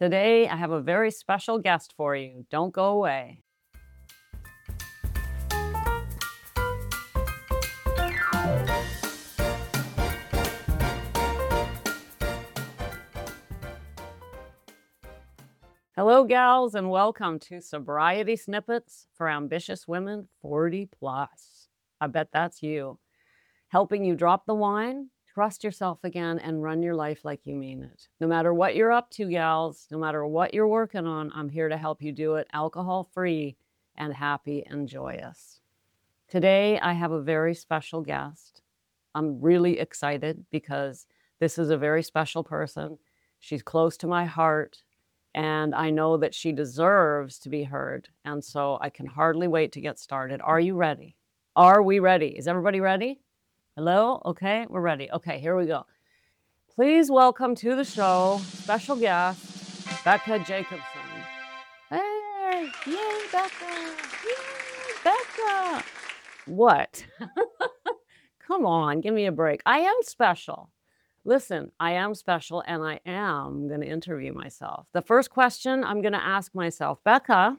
Today, I have a very special guest for you. Don't go away. Hello, gals, and welcome to Sobriety Snippets for Ambitious Women 40 Plus. I bet that's you. Helping you drop the wine, trust yourself again, and run your life like you mean it. No matter what you're up to, gals, no matter what you're working on, I'm here to help you do it alcohol-free and happy and joyous. Today, I have a very special guest. I'm really excited because this is a very special person. She's close to my heart, and I know that she deserves to be heard. And so I can hardly wait to get started. Are you ready? Are we ready? Is everybody ready? Hello? Okay, we're ready. Okay, here we go. Please welcome to the show, special guest, Becca Jacobson. Hey, yay, Becca! Yay, Becca! What? Come on, give me a break. I am special. Listen, I am special and I am going to interview myself. The first question I'm going to ask myself, Becca,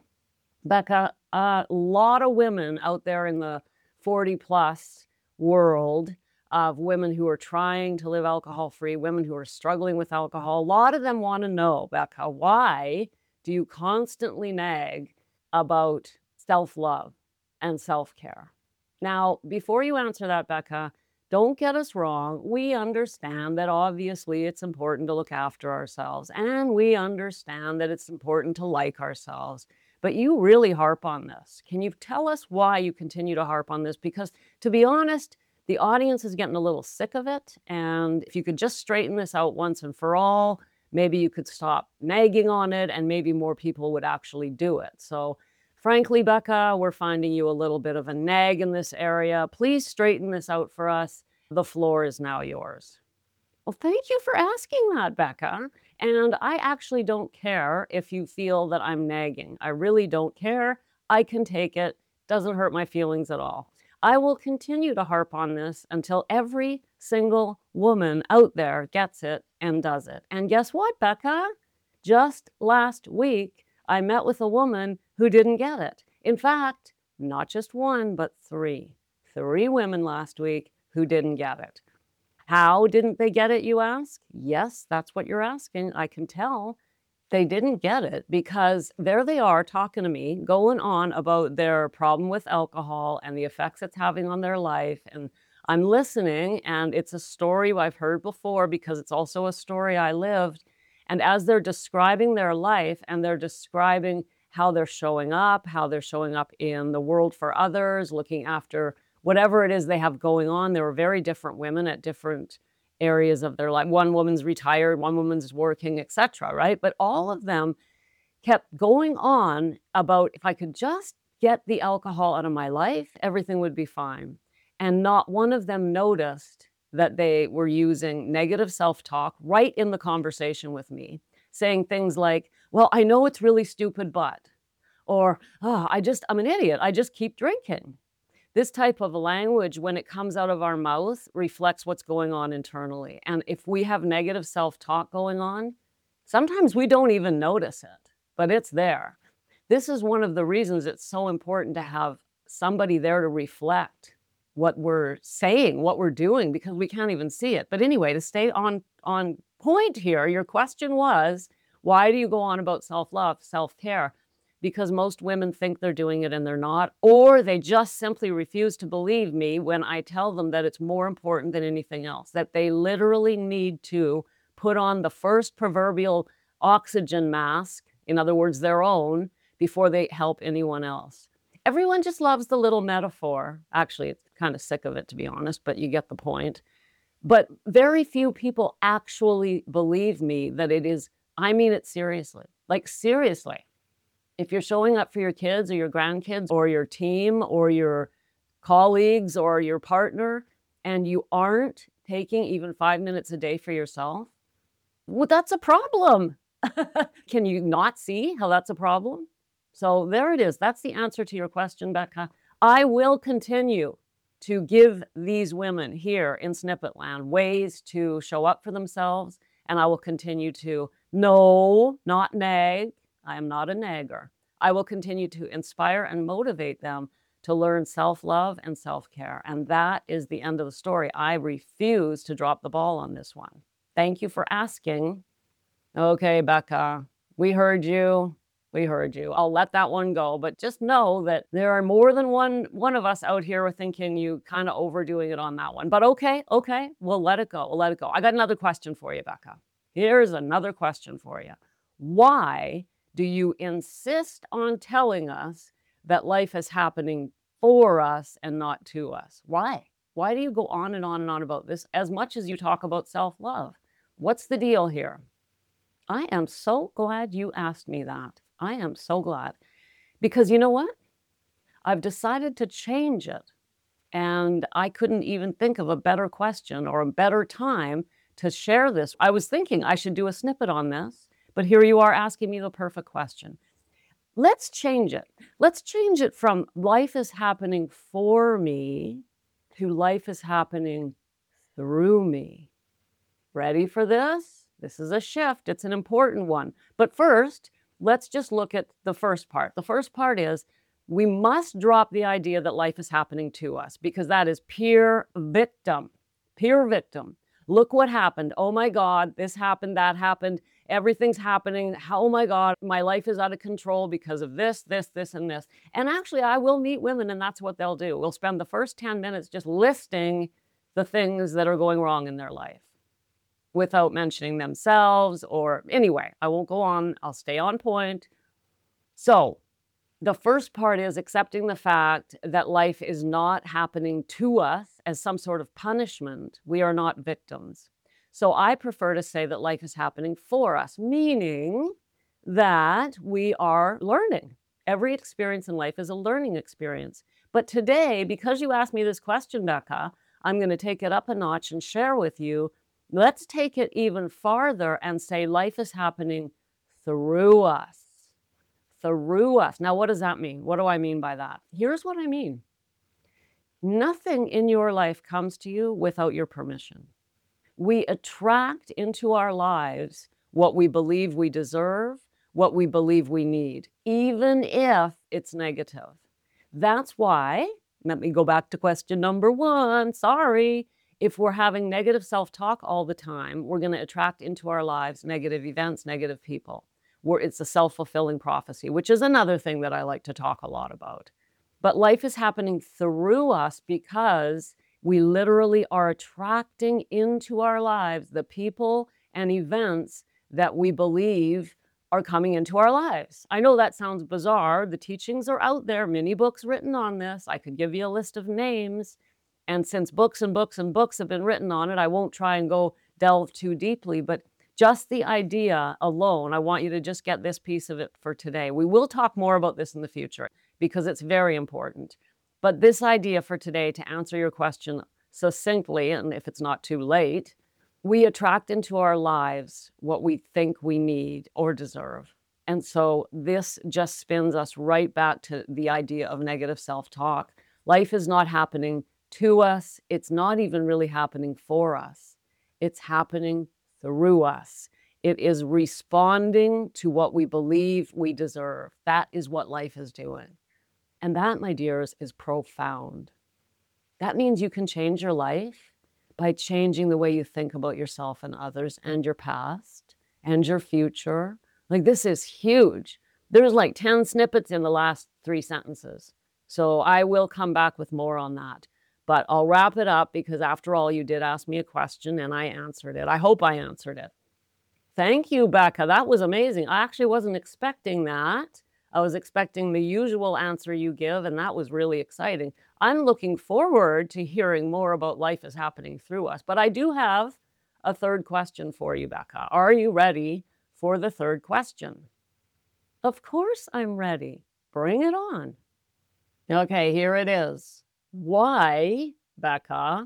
a lot of women out there in the 40 plus world of women who are trying to live alcohol free, women who are struggling with alcohol, a lot of them want to know, Becca, why do you constantly nag about self-love and self-care? Now, before you answer that, Becca, don't get us wrong. We understand that obviously it's important to look after ourselves, and we understand that it's important to like ourselves. But you really harp on this. Can you tell us why you continue to harp on this? Because to be honest, the audience is getting a little sick of it. And if you could just straighten this out once and for all, maybe you could stop nagging on it and maybe more people would actually do it. So frankly, Becca, we're finding you a little bit of a nag in this area. Please straighten this out for us. The floor is now yours. Well, thank you for asking that, Becca. And I actually don't care if you feel that I'm nagging. I really don't care. I can take it. Doesn't hurt my feelings at all. I will continue to harp on this until every single woman out there gets it and does it. And guess what, Becca? Just last week, I met with a woman who didn't get it. In fact, not just one, but three. Three women last week who didn't get it. How didn't they get it, you ask? Yes, that's what you're asking. I can tell they didn't get it because there they are talking to me, going on about their problem with alcohol and the effects it's having on their life. And I'm listening, and it's a story I've heard before because it's also a story I lived. And as they're describing their life and they're describing how they're showing up in the world for others, looking after whatever it is they have going on. There were very different women at different areas of their life. One woman's retired, one woman's working, etc., right? But all of them kept going on about if I could just get the alcohol out of my life, everything would be fine. And not one of them noticed that they were using negative self-talk right in the conversation with me, saying things like, well, I know it's really stupid, but, or, oh, I'm an idiot. I just keep drinking. This type of language, when it comes out of our mouth, reflects what's going on internally. And if we have negative self-talk going on, sometimes we don't even notice it, but it's there. This is one of the reasons it's so important to have somebody there to reflect what we're saying, what we're doing, because we can't even see it. But anyway, to stay on point here, your question was, why do you go on about self-love, self-care? Because most women think they're doing it and they're not, or they just simply refuse to believe me when I tell them that it's more important than anything else, that they literally need to put on the first proverbial oxygen mask, in other words, their own, before they help anyone else. Everyone just loves the little metaphor. Actually, it's kind of sick of it, to be honest, but you get the point. But very few people actually believe me that it is, I mean it seriously, like seriously. If you're showing up for your kids or your grandkids or your team or your colleagues or your partner and you aren't taking even 5 minutes a day for yourself, well, that's a problem. Can you not see how that's a problem? So there it is. That's the answer to your question, Becca. I will continue to give these women here in Snippet Land ways to show up for themselves and I will continue to, no, not nag. I am not a nagger. I will continue to inspire and motivate them to learn self-love and self-care. And that is the end of the story. I refuse to drop the ball on this one. Thank you for asking. Okay, Becca, we heard you. We heard you. I'll let that one go, but just know that there are more than one of us out here thinking you kind of overdoing it on that one. But okay, we'll let it go. We'll let it go. I got another question for you, Becca. Here's another question for you. Why do you insist on telling us that life is happening for us and not to us? Why? Why do you go on and on and on about this as much as you talk about self-love? What's the deal here? I am so glad you asked me that. I am so glad. Because you know what? I've decided to change it. And I couldn't even think of a better question or a better time to share this. I was thinking I should do a snippet on this, but here you are asking me the perfect question. Let's change it. Let's change it from life is happening for me to life is happening through me. Ready for this? This is a shift. It's an important one. But first, let's just look at the first part. The first part is we must drop the idea that life is happening to us because that is pure victim. Pure victim. Look what happened. Oh my God, this happened, that happened. Everything's happening. Oh my God, my life is out of control because of this, and this. And actually, I will meet women and that's what they'll do. We'll spend the first 10 minutes just listing the things that are going wrong in their life without mentioning themselves or anyway, I won't go on. I'll stay on point. So the first part is accepting the fact that life is not happening to us as some sort of punishment. We are not victims. So I prefer to say that life is happening for us, meaning that we are learning. Every experience in life is a learning experience. But today, because you asked me this question, Becca, I'm going to take it up a notch and share with you. Let's take it even farther and say life is happening through us. Through us. Now, what does that mean? What do I mean by that? Here's what I mean. Nothing in your life comes to you without your permission. We attract into our lives what we believe we deserve, what we believe we need, even if it's negative. That's why, let me go back to question number one, sorry. If we're having negative self-talk all the time, we're going to attract into our lives negative events, negative people. It's a self-fulfilling prophecy, which is another thing that I like to talk a lot about. But life is happening through us because we literally are attracting into our lives the people and events that we believe are coming into our lives. I know that sounds bizarre. The teachings are out there, many books written on this. I could give you a list of names. And since books and books and books have been written on it, I won't try and go delve too deeply, but just the idea alone, I want you to just get this piece of it for today. We will talk more about this in the future because it's very important. But this idea for today, to answer your question succinctly, and if it's not too late, we attract into our lives what we think we need or deserve. And so this just spins us right back to the idea of negative self-talk. Life is not happening to us. It's not even really happening for us. It's happening through us. It is responding to what we believe we deserve. That is what life is doing. And that, my dears, is profound. That means you can change your life by changing the way you think about yourself and others and your past and your future. Like, this is huge. There's like 10 snippets in the last 3 sentences. So I will come back with more on that. But I'll wrap it up because after all, you did ask me a question and I answered it. I hope I answered it. Thank you, Becca. That was amazing. I actually wasn't expecting that. I was expecting the usual answer you give, and that was really exciting. I'm looking forward to hearing more about life is happening through us. But I do have a third question for you, Becca. Are you ready for the third question? Of course I'm ready. Bring it on. Okay, here it is. Why, Becca,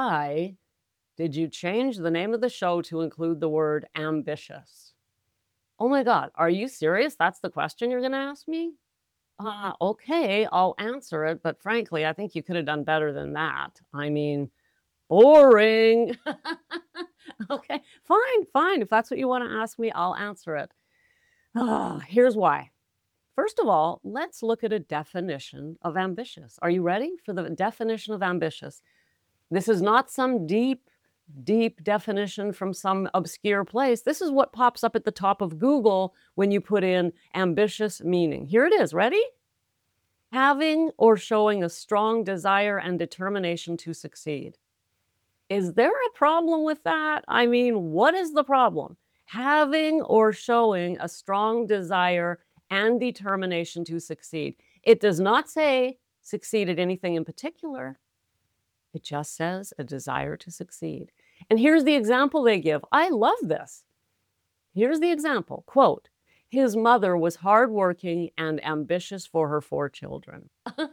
why did you change the name of the show to include the word ambitious? Oh my God, are you serious? That's the question you're going to ask me? Okay, I'll answer it. But frankly, I think you could have done better than that. I mean, Boring. Okay, fine, fine. If that's what you want to ask me, I'll answer it. Here's why. First of all, let's look at a definition of ambitious. Are you ready for the definition of ambitious? This is not some deep, deep definition from some obscure place. This is what pops up at the top of Google when you put in ambitious meaning. Here it is. Ready? Having or showing a strong desire and determination to succeed. Is there a problem with that? I mean, what is the problem? Having or showing a strong desire and determination to succeed. It does not say succeed at anything in particular. It just says a desire to succeed. And here's the example they give. I love this. Here's the example. Quote, his mother was hardworking and ambitious for her 4 children.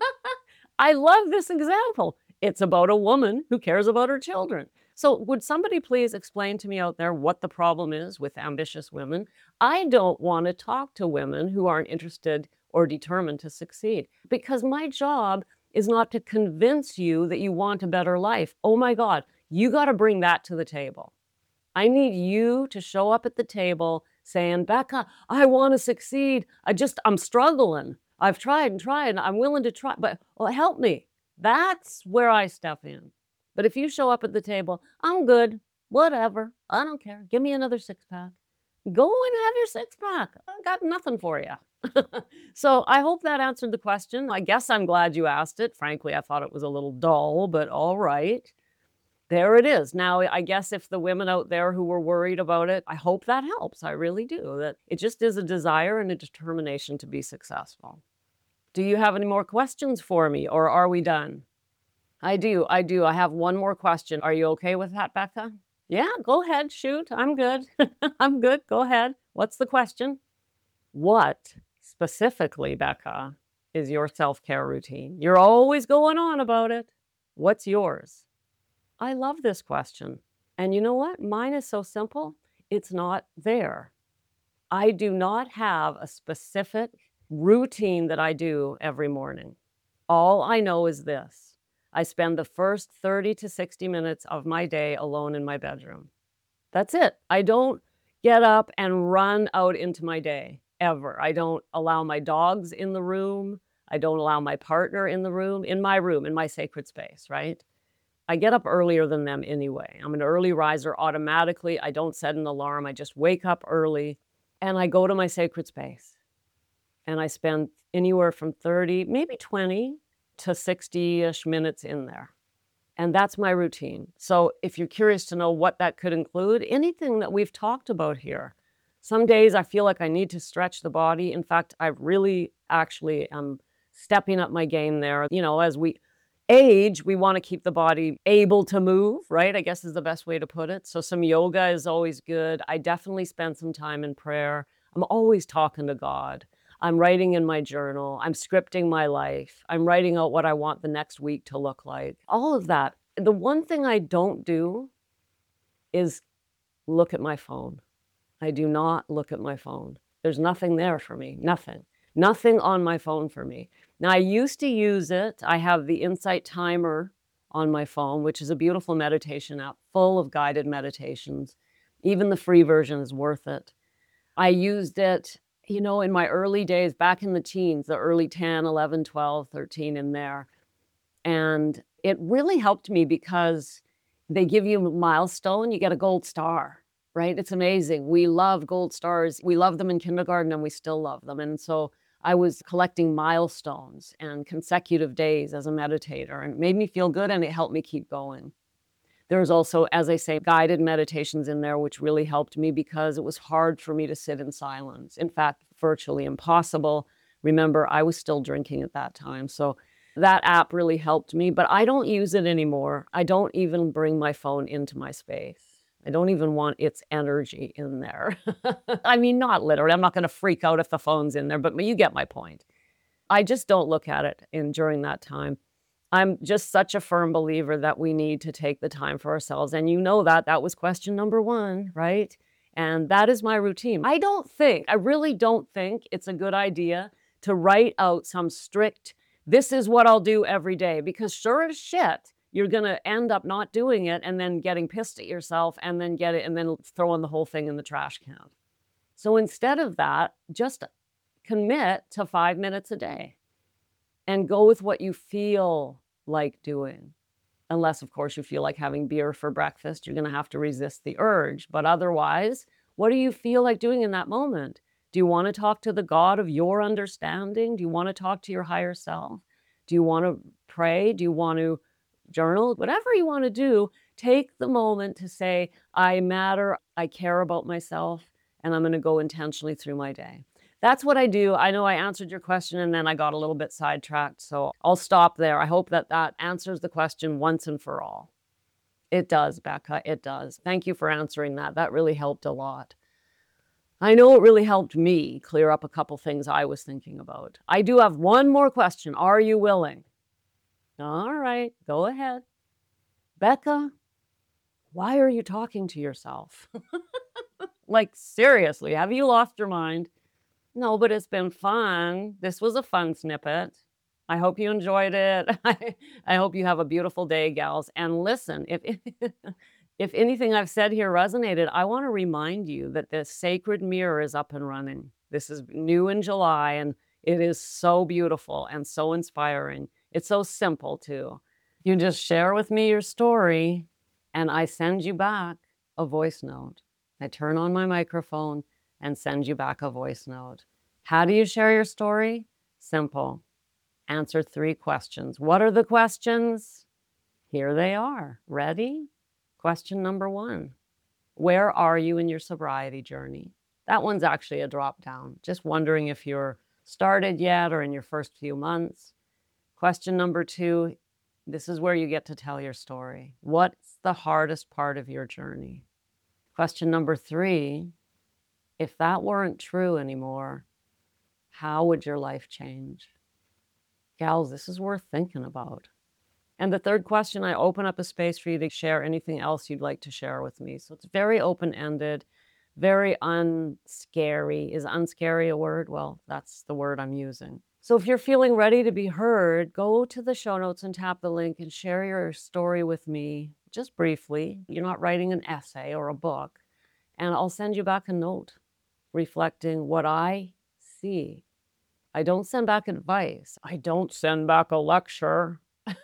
I love this example. It's about a woman who cares about her children. So would somebody please explain to me out there what the problem is with ambitious women? I don't want to talk to women who aren't interested or determined to succeed, because my job is not to convince you that you want a better life. Oh my God, you got to bring that to the table. I need you to show up at the table saying, Becca, I want to succeed. I'm struggling. I've tried and tried. I'm willing to try, but help me. That's where I step in. But if you show up at the table, I'm good, whatever, I don't care. Give me another 6-pack. Go and have your 6-pack. I got nothing for you. So I hope that answered the question. I guess I'm glad you asked it. Frankly, I thought it was a little dull, but all right. There it is. Now, I guess if the women out there who were worried about it, I hope that helps. I really do. That it just is a desire and a determination to be successful. Do you have any more questions for me, or are we done? I do. I have one more question. Are you okay with that, Becca? Yeah, go ahead, shoot. I'm good. I'm good. Go ahead. What's the question? What specifically, Becca, is your self-care routine? You're always going on about it. What's yours? I love this question. And you know what? Mine is so simple. It's not there. I do not have a specific routine that I do every morning. All I know is this. I spend the first 30 to 60 minutes of my day alone in my bedroom. That's it. I don't get up and run out into my day, ever. I don't allow my dogs in the room. I don't allow my partner in the room, in my sacred space, right? I get up earlier than them anyway. I'm an early riser automatically. I don't set an alarm. I just wake up early and I go to my sacred space. And I spend anywhere from 30, maybe 20 to 60-ish minutes in there. And that's my routine. So if you're curious to know what that could include, anything that we've talked about here. Some days I feel like I need to stretch the body. In fact, I really actually am stepping up my game there. You know, as we age, we want to keep the body able to move, right? I guess is the best way to put it. So some yoga is always good. I definitely spend some time in prayer. I'm always talking to God. I'm writing in my journal. I'm scripting my life. I'm writing out what I want the next week to look like. All of that. The one thing I don't do is look at my phone. I do not look at my phone. There's nothing there for me. Nothing. Nothing on my phone for me. Now, I used to use it. I have the Insight Timer on my phone, which is a beautiful meditation app full of guided meditations. Even the free version is worth it. I used it, you know, in my early days, back in the teens, the early 10, 11, 12, 13 in there. And it really helped me because they give you a milestone, you get a gold star, right? It's amazing. We love gold stars. We love them in kindergarten and we still love them. And so I was collecting milestones and consecutive days as a meditator, and it made me feel good and it helped me keep going. There's also, as I say, guided meditations in there, which really helped me because it was hard for me to sit in silence. In fact, virtually impossible. Remember, I was still drinking at that time. So that app really helped me, but I don't use it anymore. I don't even bring my phone into my space. I don't even want its energy in there. I mean, not literally. I'm not going to freak out if the phone's in there, but you get my point. I just don't look at it during that time. I'm just such a firm believer that we need to take the time for ourselves. And you know that was question number 1, right? And that is my routine. I really don't think it's a good idea to write out some strict, this is what I'll do every day, because sure as shit, you're going to end up not doing it and then getting pissed at yourself and then throwing the whole thing in the trash can. So instead of that, just commit to 5 minutes a day and go with what you feel like doing. Unless, of course, you feel like having beer for breakfast, you're going to have to resist the urge. But otherwise, what do you feel like doing in that moment? Do you want to talk to the God of your understanding? Do you want to talk to your higher self? Do you want to pray? Do you want to journal? Whatever you want to do, take the moment to say, I matter, I care about myself, and I'm going to go intentionally through my day. That's what I do. I know I answered your question and then I got a little bit sidetracked, so I'll stop there. I hope that that answers the question once and for all. It does, Becca, it does. Thank you for answering that. That really helped a lot. I know it really helped me clear up a couple things I was thinking about. I do have one more question. Are you willing? All right, go ahead. Becca, why are you talking to yourself? Like, seriously, have you lost your mind? No, but it's been fun. This was a fun snippet. I hope you enjoyed it. I hope you have a beautiful day, gals. And listen, if anything I've said here resonated, I want to remind you that the Sacred Mirror is up and running. This is new in July, and it is so beautiful and so inspiring. It's so simple, too. You just share with me your story, and I send you back a voice note. I turn on my microphone and send you back a voice note. How do you share your story? Simple. Answer 3 questions. What are the questions? Here they are. Ready? Question number 1. Where are you in your sobriety journey? That one's actually a drop down. Just wondering if you're started yet or in your first few months. Question number 2. This is where you get to tell your story. What's the hardest part of your journey? Question number 3. If that weren't true anymore, how would your life change? Gals, this is worth thinking about. And the 3rd question, I open up a space for you to share anything else you'd like to share with me. So it's very open-ended, very unscary. Is unscary a word? Well, that's the word I'm using. So if you're feeling ready to be heard, go to the show notes and tap the link and share your story with me, just briefly. You're not writing an essay or a book. And I'll send you back a note reflecting what I see. I don't send back advice. I don't send back a lecture.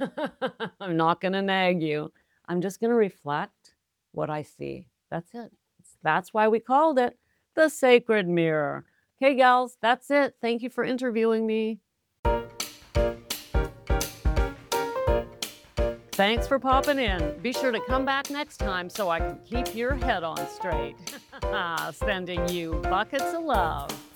I'm not going to nag you. I'm just going to reflect what I see. That's it. That's why we called it the Sacred Mirror. Okay, gals, that's it. Thank you for interviewing me. Thanks for popping in. Be sure to come back next time so I can keep your head on straight. Sending you buckets of love.